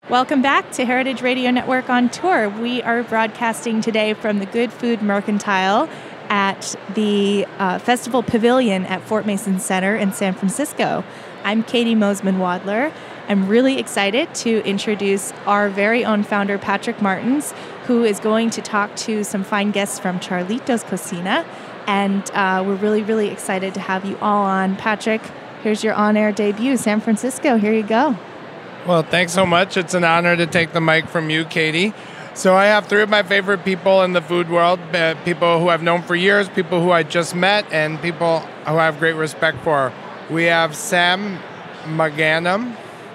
Welcome back to Heritage Radio Network on Tour. We are broadcasting today from the Good Food Mercantile at the Festival Pavilion at Fort Mason Center in San Francisco. I'm Katie Mosman-Wadler. I'm really excited to introduce our very own founder, Patrick Martins, who is going to talk to some fine guests from Charlitos Cocina. And we're really, really excited to have you all on. Patrick, here's your on-air debut, San Francisco. Here you go. Well, thanks so much. It's an honor to take the mic from you, Katie. So I have three of my favorite people in the food world, people who I've known for years, people who I just met, and people who I have great respect for. We have Sam McGanum,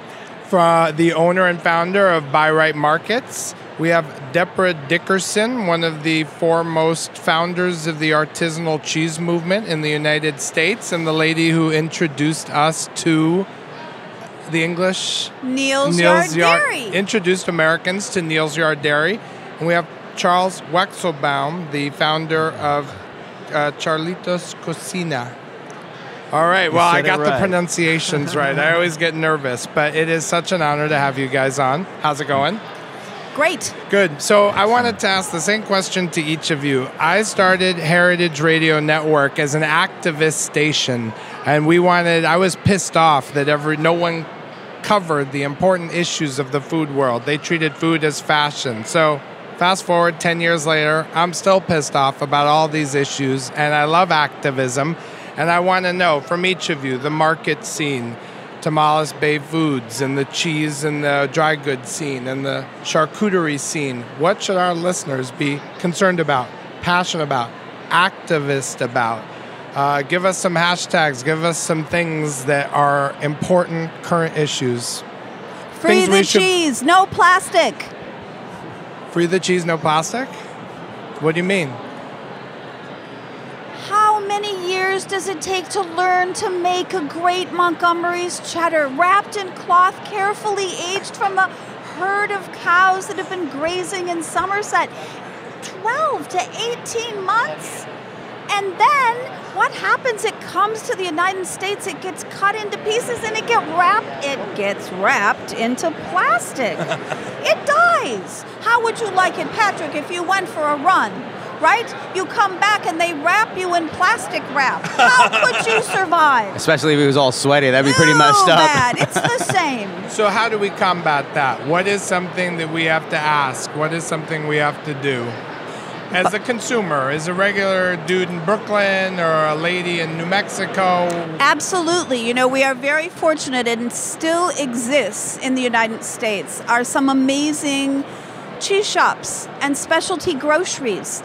the owner and founder of Buy Right Markets. We have Deborah Dickerson, one of the foremost founders of the artisanal cheese movement in the United States, and the lady who introduced us to the English Neal's Yard Dairy. Introduced Americans to Neal's Yard Dairy. And we have Charles Wechselbaum, the founder of Charlitos Cocina. All right, well, I got the pronunciations right. I always get nervous, but it is such an honor to have you guys on. How's it going? Great. Good. So I wanted to ask the same question to each of you. I started Heritage Radio Network as an activist station, and I was pissed off that no one covered the important issues of the food world. They treated food as fashion. So fast forward 10 years later, I'm still pissed off about all these issues, and I love activism. And I want to know from each of you, the market scene, Tomales Bay Foods, and the cheese and the dry goods scene, and the charcuterie scene, what should our listeners be concerned about, passionate about, activist about? Give us some hashtags. Give us some things that are important current issues. Free the cheese, no plastic. Free the cheese, no plastic? What do you mean? How many years does it take to learn to make a great Montgomery's cheddar, wrapped in cloth, carefully aged from a herd of cows that have been grazing in Somerset? 12 to 18 months? And then what happens? It comes to the United States, it gets cut into pieces, and it gets wrapped into plastic. It dies. How would you like it, Patrick, if you went for a run, right? You come back and they wrap you in plastic wrap. How could you survive? Especially if it was all sweaty. That'd be pretty messed up. Bad. It's the same. So how do we combat that? What is something that we have to ask? What is something we have to do? As a consumer, as a regular dude in Brooklyn or a lady in New Mexico? Absolutely. We are very fortunate, and still exists in the United States, are some amazing cheese shops and specialty groceries.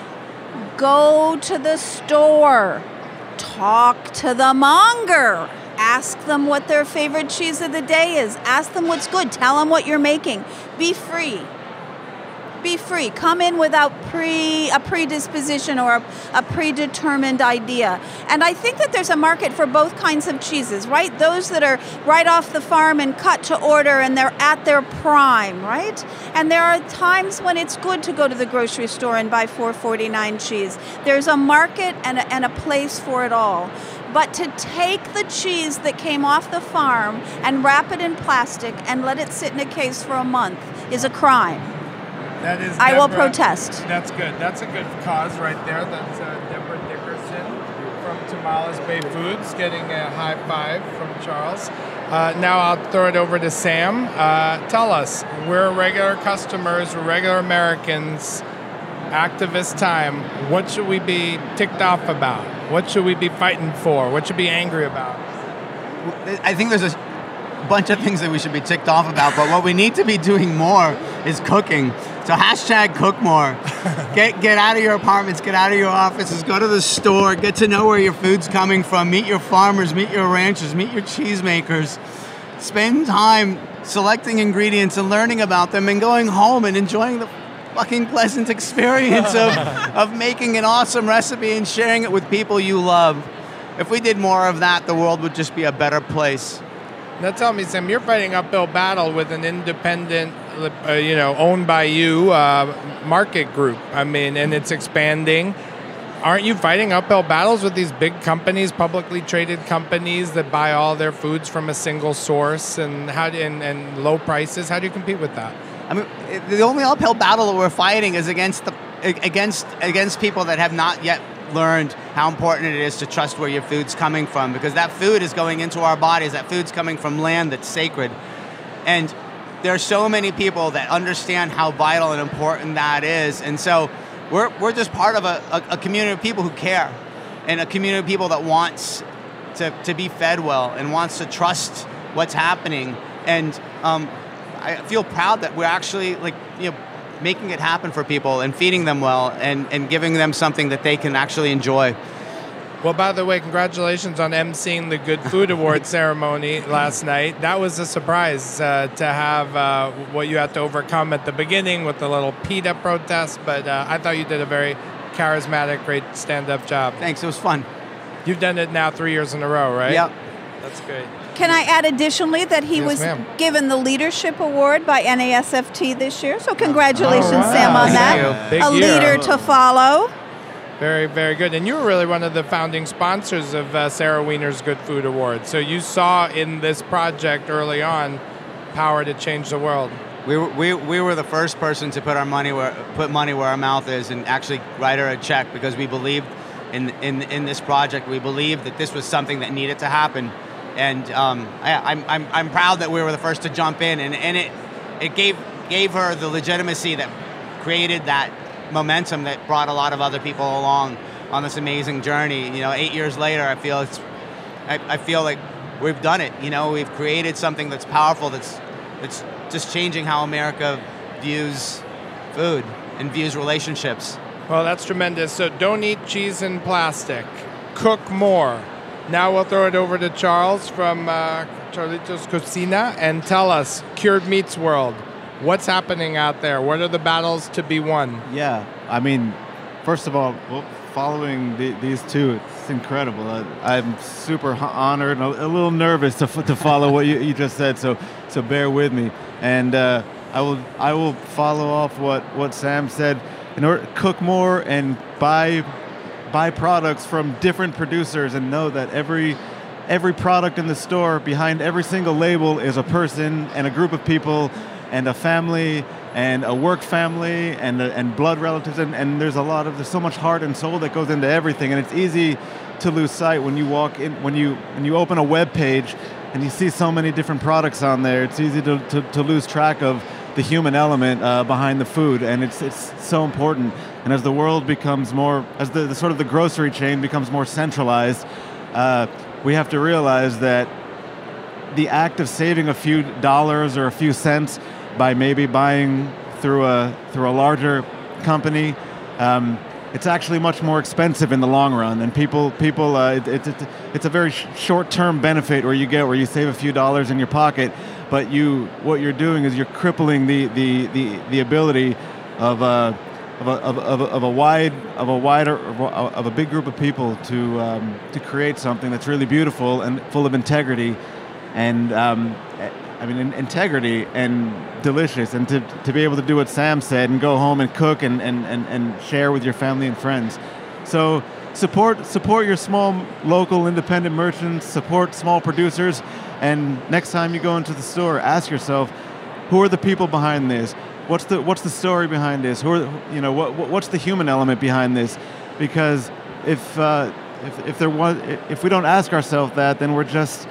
Go to the store, talk to the monger, ask them what their favorite cheese of the day is, ask them what's good, tell them what you're making. Be free. Be free. Come in without a predisposition or a predetermined idea. And I think that there's a market for both kinds of cheeses, right? Those that are right off the farm and cut to order and they're at their prime, right? And there are times when it's good to go to the grocery store and buy $4.49 cheese. There's a market and a place for it all. But to take the cheese that came off the farm and wrap it in plastic and let it sit in a case for a month is a crime. That is I will protest. That's good. That's a good cause right there. That's Deborah Dickerson from Tomales Bay Foods getting a high five from Charles. Now I'll throw it over to Sam. Tell us, we're regular customers, we're regular Americans, activist time. What should we be ticked off about? What should we be fighting for? What should we be angry about? I think there's a bunch of things that we should be ticked off about, but what we need to be doing more is cooking. So hashtag cook more. Get out of your apartments, get out of your offices, go to the store, get to know where your food's coming from, meet your farmers, meet your ranchers, meet your cheesemakers. Spend time selecting ingredients and learning about them and going home and enjoying the fucking pleasant experience of making an awesome recipe and sharing it with people you love. If we did more of that, the world would just be a better place. Now tell me, Sam, you're fighting uphill battle with an independent, owned by you market group. I mean, and it's expanding. aren't you fighting uphill battles with these big companies, publicly traded companies that buy all their foods from a single source and low prices? How do you compete with that? I mean, the only uphill battle that we're fighting is against people that have not yet learned how important it is to trust where your food's coming from, because that food is going into our bodies. That food's coming from land that's sacred, and there are so many people that understand how vital and important that is, and so we're just part of a community of people who care, and a community of people that wants to be fed well and wants to trust what's happening, and I feel proud that we're actually making it happen for people and feeding them well and giving them something that they can actually enjoy. Well, by the way, congratulations on emceeing the Good Food Award ceremony last night. That was a surprise to have what you had to overcome at the beginning with the little PETA protest, but I thought you did a very charismatic, great stand-up job. Thanks, it was fun. You've done it now 3 years in a row, right? Yep. That's great. Can I add additionally that he was given the Leadership Award by NASFT this year? So congratulations, Sam, on that. Big a year. leader to follow. Very, very good. And you were really one of the founding sponsors of Sarah Wiener's Good Food Award. So you saw in this project early on power to change the world. We were the first person to put money where our mouth is and actually write her a check, because we believed in this project. We believed that this was something that needed to happen. And I'm proud that we were the first to jump in, and it gave her the legitimacy that created that momentum that brought a lot of other people along on this amazing journey. 8 years later, I feel like we've done it. We've created something that's powerful, that's just changing how America views food and views relationships. Well, that's tremendous. So don't eat cheese in plastic. Cook more. Now we'll throw it over to Charles from Charlitos Cocina and tell us, Cured Meats World, what's happening out there? What are the battles to be won? Yeah, I mean, first of all, following these two, it's incredible. I'm super honored and a little nervous to follow what you just said, so bear with me. And I will follow off what Sam said. In order to cook more and buy products from different producers, and know that every product in the store, behind every single label, is a person and a group of people and a family and a work family and blood relatives, and there's so much heart and soul that goes into everything, and it's easy to lose sight when you walk in, when you open a web page and you see so many different products on there. It's easy to lose track of the human element behind the food, and it's so important. And as the world becomes more, as the sort of the grocery chain becomes more centralized, we have to realize that the act of saving a few dollars or a few cents by maybe buying through a larger company, it's actually much more expensive in the long run. And people, it's a very short-term benefit where you save a few dollars in your pocket, but what you're doing is you're crippling the ability of a big group of people to create something that's really beautiful and full of integrity, and integrity and delicious, and to be able to do what Sam said and go home and cook and share with your family and friends. So support your small local independent merchants, support small producers, and next time you go into the store, ask yourself, who are the people behind this? What's the story behind this? What's the human element behind this? Because if we don't ask ourselves that, then we're just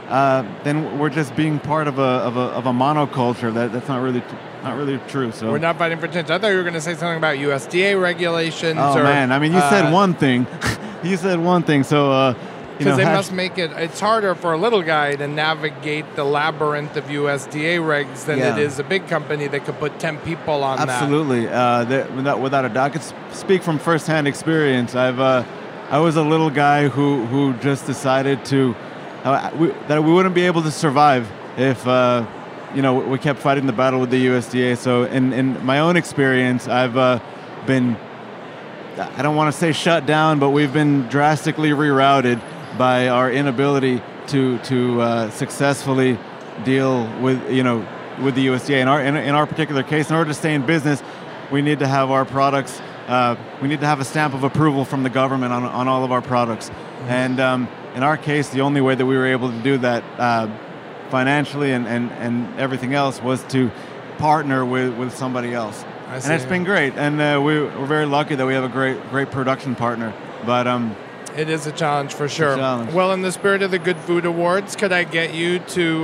being part of a monoculture that's not really true. So we're not fighting for change. I thought you were going to say something about USDA regulations. Oh man, I mean, you said one thing. You said one thing. So because they must make it's harder for a little guy to navigate the labyrinth of USDA regs than it is a big company that could put 10 people on that. Absolutely, without a doubt. I could speak from firsthand experience. I was a little guy who just decided that we wouldn't be able to survive if we kept fighting the battle with the USDA. So in my own experience, I've been, I don't want to say shut down, but we've been drastically rerouted by our inability to successfully deal with the USDA. In our particular case, in order to stay in business, we need to have our products we need to have a stamp of approval from the government on all of our products. And in our case, the only way that we were able to do that financially and everything else was to partner with somebody else. And it's been great. And we're very lucky that we have a great production partner. But it is a challenge for sure. Challenge. Well, in the spirit of the Good Food Awards, could I get you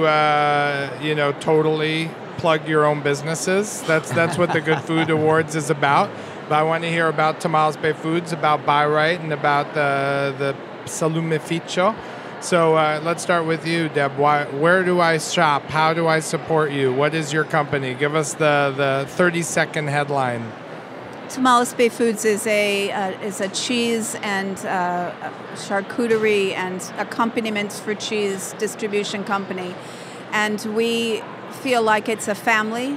to, totally plug your own businesses? That's what the Good Food Awards is about. But I want to hear about Tamales Bay Foods, about Bi-Rite, and about the Salumificio. So let's start with you, Deb. Where do I shop? How do I support you? What is your company? Give us the 30-second headline. Tamales Bay Foods is a cheese and charcuterie and accompaniments for cheese distribution company, and we feel like it's a family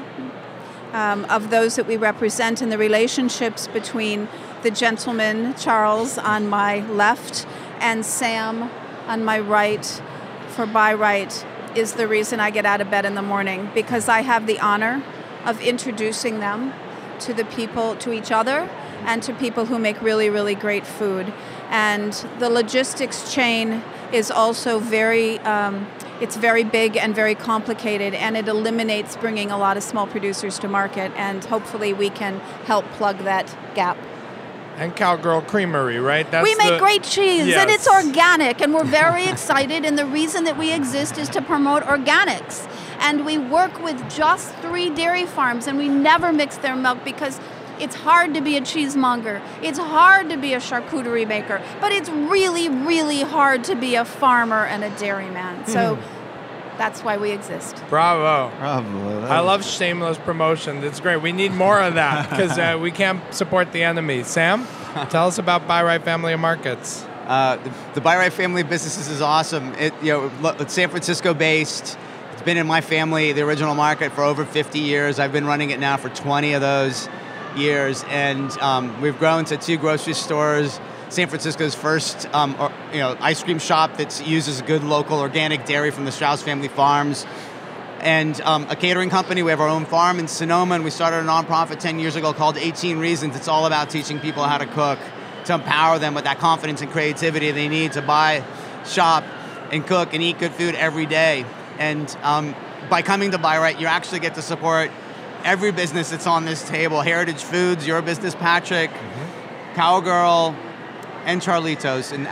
of those that we represent, and the relationships between the gentleman Charles on my left and Sam on my right for Bi-Rite is the reason I get out of bed in the morning, because I have the honor of introducing them to the people, to each other, and to people who make really, really great food. And the logistics chain is also it's very big and very complicated, and it eliminates bringing a lot of small producers to market, and hopefully we can help plug that gap. And Cowgirl Creamery, right? We make great cheese, Yes. and it's organic, and we're very excited, and the reason that we exist is to promote organics. And we work with just 3 dairy farms, and we never mix their milk because it's hard to be a cheesemonger. It's hard to be a charcuterie maker, but it's really, really hard to be a farmer and a dairyman. So that's why we exist. Bravo. Bravo. I love shameless promotion. It's great. We need more of that because we can't support the enemy. Sam, tell us about Bi-Rite Family of Markets. The Bi-Rite family of businesses is awesome. It's San Francisco based. It's been in my family, the original market, for over 50 years. I've been running it now for 20 of those years, and we've grown to 2 grocery stores. San Francisco's first ice cream shop that uses good local organic dairy from the Strauss family farms, and a catering company. We have our own farm in Sonoma, and we started a nonprofit 10 years ago called 18 Reasons. It's all about teaching people how to cook, to empower them with that confidence and creativity they need to buy, shop, and cook and eat good food every day. And by coming to Bi-Rite, you actually get to support every business that's on this table. Heritage Foods, your business, Patrick, Cowgirl, and Charlitos. And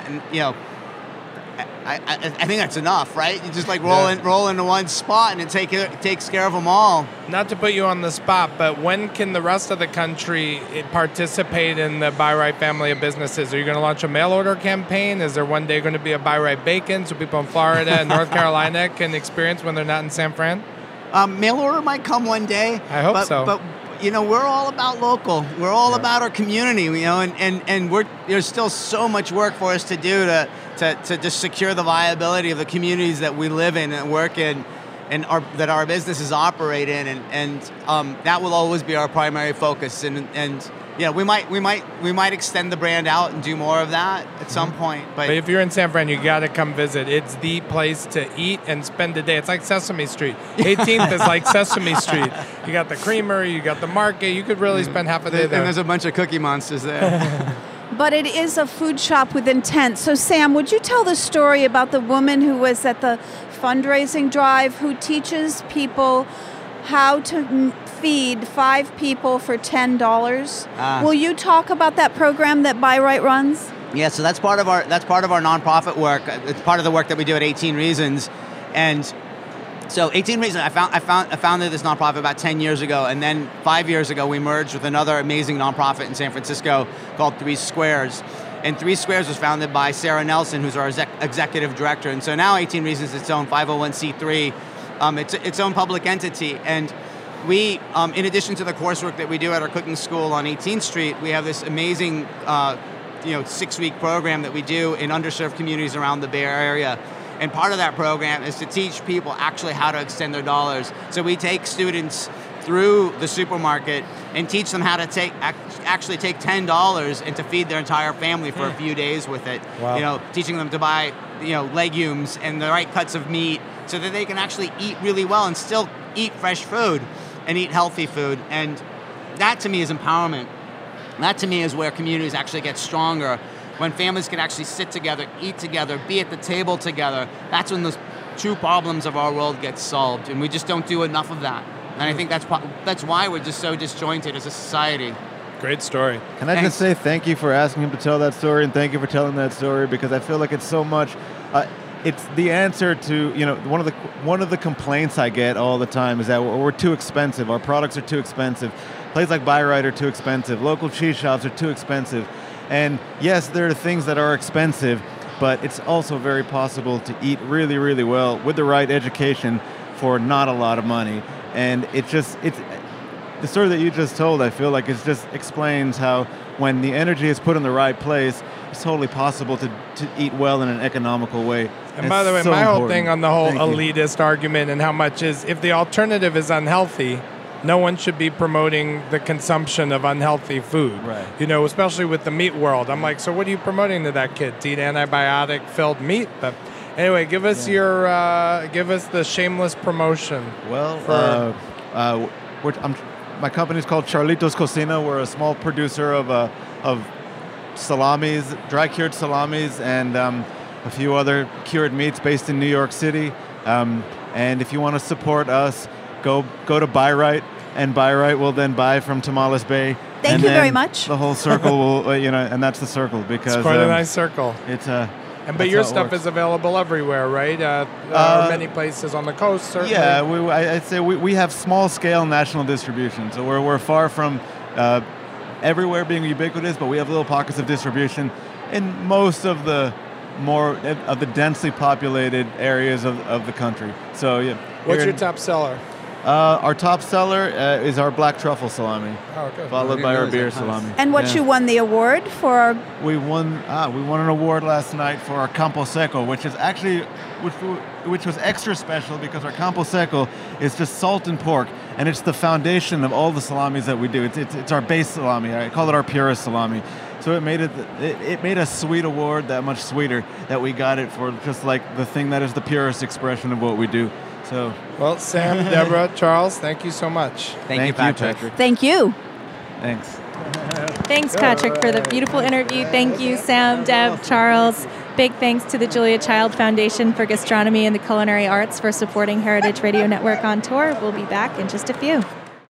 I think that's enough, right? You just roll into one spot, and it takes care of them all. Not to put you on the spot, but when can the rest of the country participate in the Bi-Rite family of businesses? Are you going to launch a mail order campaign? Is there one day going to be a Bi-Rite bacon so people in Florida and North Carolina can experience when they're not in San Fran? Mail order might come one day. I hope so. But we're all about local. We're all about our community. And there's still so much work for us to do to just secure the viability of the communities that we live in and work in, and that our businesses operate in, and that will always be our primary focus. And we might extend the brand out and do more of that at some point. But if you're in San Fran, you got to come visit. It's the place to eat and spend a day. It's like Sesame Street. 18th is like Sesame Street. You got the creamery, you got the market. You could really spend half a day there. And there's a bunch of Cookie Monsters there. But it is a food shop with intent. So Sam, would you tell the story about the woman who was at the fundraising drive who teaches people how to feed 5 people for $10? Will you talk about that program that Bi-Rite runs? Yeah, so that's part of our nonprofit work. It's part of the work that we do at 18 Reasons. And so 18 Reasons, I founded this nonprofit about 10 years ago, and then 5 years ago we merged with another amazing nonprofit in San Francisco called 3 Squares. And 3 Squares was founded by Sarah Nelson, who's our executive director. And so now 18 Reasons is its own 501c3. It's its own public entity. And we, in addition to the coursework that we do at our cooking school on 18th Street, we have this amazing 6-week program that we do in underserved communities around the Bay Area. And part of that program is to teach people actually how to extend their dollars. So we take students through the supermarket and teach them how to actually take $10 and to feed their entire family for a few days with it. Wow. Teaching them to buy legumes and the right cuts of meat so that they can actually eat really well and still eat fresh food and eat healthy food. And that to me is empowerment. That to me is where communities actually get stronger. When families can actually sit together, eat together, be at the table together, that's when the true problems of our world get solved. And we just don't do enough of that. And I think that's why we're just so disjointed as a society. Great story. Can I just say thank you for asking him to tell that story, and thank you for telling that story, because I feel like it's so much. It's the answer to, one of the complaints I get all the time is that we're too expensive. Our products are too expensive. Places like Bi-Rite are too expensive. Local cheese shops are too expensive. And yes, there are things that are expensive, but it's also very possible to eat really, really well with the right education for not a lot of money. And it's the story that you just told, I feel like it just explains how when the energy is put in the right place, it's totally possible to eat well in an economical way. And by the way, my whole thing on the whole Thank you. elitist argument and how much is, if the alternative is unhealthy, no one should be promoting the consumption of unhealthy food. Right. Especially with the meat world. I'm like, so what are you promoting to that kid? To eat antibiotic-filled meat? But anyway, give us the shameless promotion. Well, my company's called Charlitos Cocina. We're a small producer of salamis, dry cured salamis, and a few other cured meats based in New York City. And if you want to support us, go to Bi-Rite, and Bi-Rite will then buy from Tamales Bay. Thank you very much. The whole circle will, and that's the circle, because It's quite a nice circle. But your stuff is available everywhere, right? There are many places on the coast, certainly. Yeah, I'd say we have small-scale national distribution, so we're far from everywhere being ubiquitous, but we have little pockets of distribution in most of the densely populated areas of the country. So yeah. What's your top seller? Our top seller is our black truffle salami, followed by our beer salami. And you won the award for? We won an award last night for our Campo Seco, which is actually which was extra special because our Campo Seco is just salt and pork, and it's the foundation of all the salamis that we do. It's our base salami. I call it our purest salami. So it made a sweet award that much sweeter that we got it for just like the thing that is the purest expression of what we do. So, well, Sam, Deborah, Charles, thank you so much. Thank you, Patrick. Thank you. Thanks. Thanks, Patrick, for the beautiful interview. Thank you, Sam, Deb, Charles. Big thanks to the Julia Child Foundation for Gastronomy and the Culinary Arts for supporting Heritage Radio Network on tour. We'll be back in just a few.